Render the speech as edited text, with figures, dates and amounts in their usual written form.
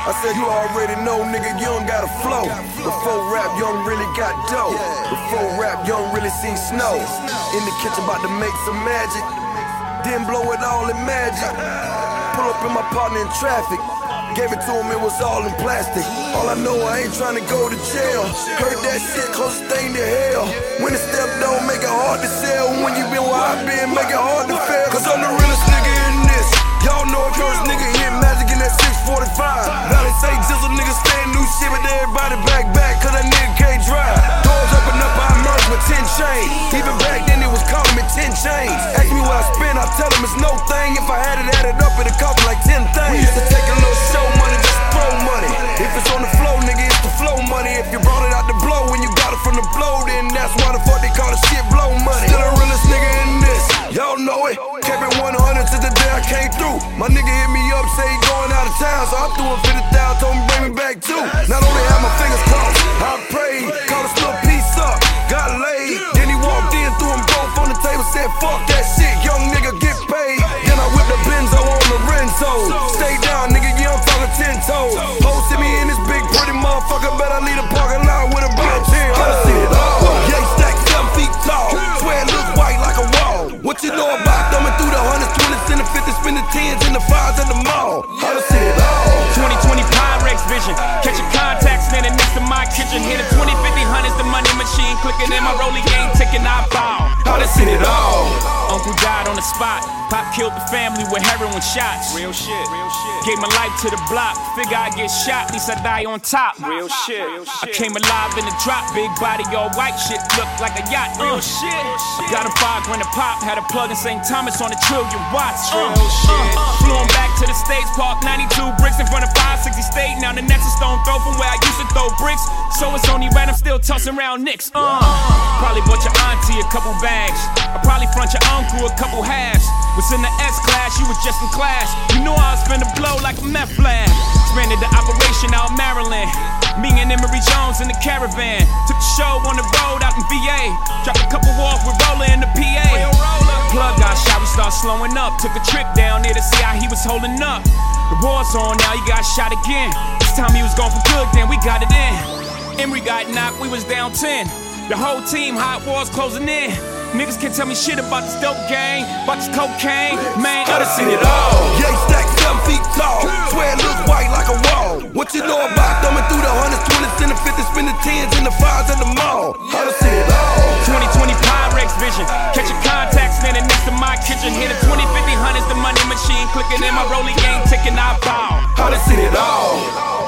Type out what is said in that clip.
I said, you already know, nigga, you don't got a flow. Before rap, you don't really got dough. Before rap, you don't really see snow. In the kitchen, about to make some magic. Then blow it all in magic. Pull up in my partner in traffic. Gave it to him, it was all in plastic. All I know, I ain't tryna go to jail. Heard that shit, closest thing to hell. When the step don't make it hard to sell. When you been where I been, make it hard to fail. Cause I'm the realest nigga in this. Y'all know a first nigga hit magic in that 645. Valley say jizzle niggas stand new shit, but everybody back, cause that nigga can't drive. Doors open up, I merged with 10 chains. Even back then, it was calling me 10 chains. Ask me what I spend, I tell them it's no thing. If I had it added up, it'd cost me like 10 things. We used to take a little show money, just throw money. If it's on the flow, nigga, it's the flow money. If you brought it out the blow, when you got it from the blow, then that's why the fuck they call the shit blow money. Still the realest nigga in this, y'all know it. Kept it 100 to the day I came through. My nigga hit me up, say he going out of town, so I threw him 50,000, told him bring me back too. Not only had my fingers crossed, I prayed, called a little piece up, got laid. Then he walked in, threw them both on the table, said fuck that shit, young nigga get paid. Then I whipped the Benzo on the Renzo. Stay down, nigga, yeah, I'm talking 10 toes. Posted me in this big pretty motherfucker, bet I leave the parking lot with a brown chair. I done seen it all. Yeah, he stacked 7 feet tall, swear it looks white like a wall. What you know about thumbing through the hundreds, 20s, and the 50s, spin the 10s and the 5s at the mall? I done seen it all. 2020 Pyrex vision, catching contacts standing next to my kitchen. Hit a 20, 50, hundreds, the money machine clicking in my rolling game ticking. I bow. I done seen it all. Uncle died on the spot. Pop killed the family with heroin shots. Real shit. Gave my life to the block. Figure I get shot, at least I die on top. Real shit. I came alive in the drop. Big body, all white shit. Looked like a yacht. Real shit. Got a 5 grand a pop. Had a plug in St. Thomas on a trillion watts. Real shit. Flew him back to the States. Parked 92 bricks in front of 560 State. Now the next is stone throw from where I used to throw bricks. So it's only right I'm still tossing around nicks. Probably bought your auntie a couple bags. I probably front your uncle a couple halves. Was in the S class, you was just in class. You knew I was finna blow like a meth lab. Expanded the operation out Maryland. Me and Emery Jones in the caravan. Took the show on the road out in VA. Dropped a couple off with Roller in the PA. Plug got shot, we start slowing up. Took a trip down there to see how he was holding up. The war's on now, he got shot again. This time he was gone for good, then we got it in. Emery got knocked, we was down 10. The whole team, hot wars closing in. Niggas can't tell me shit about this dope gang, about this cocaine, man. I done seen it all. Yeah, he stacked 7 feet tall, swear it looks white like a wall. What you know about thumbing through the hundreds, 20s, and the 50s, spin the 10s and the 5s at the mall? I done seen it all. 2020 Pyrex vision, catching contacts standing next to my kitchen. Hit a 20, 50, hundreds, the money machine clicking in my rolling game ticking. I bow. I done seen it all.